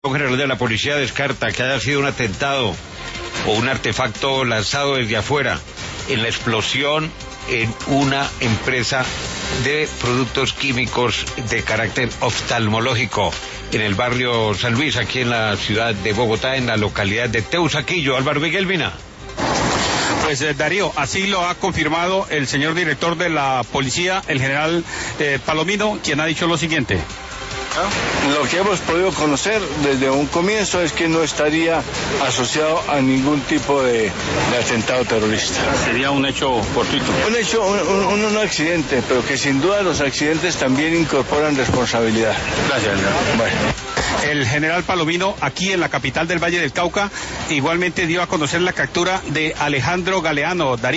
El general de la policía descarta que haya sido un atentado o un artefacto lanzado desde afuera en la explosión en una empresa de productos químicos de carácter oftalmológico en el barrio San Luis, aquí en la ciudad de Bogotá, en la localidad de Teusaquillo. Álvaro Miguel Mina. Pues Darío, así lo ha confirmado el señor director de la policía, el general Palomino, quien ha dicho lo siguiente. Lo que hemos podido conocer desde un comienzo es que no estaría asociado a ningún tipo de atentado terrorista. Sería un hecho fortuito. Un hecho, un accidente, pero que sin duda los accidentes también incorporan responsabilidad. Gracias, general. Bueno. El general Palomino, aquí en la capital del Valle del Cauca, igualmente dio a conocer la captura de Alejandro Galeano. Darío.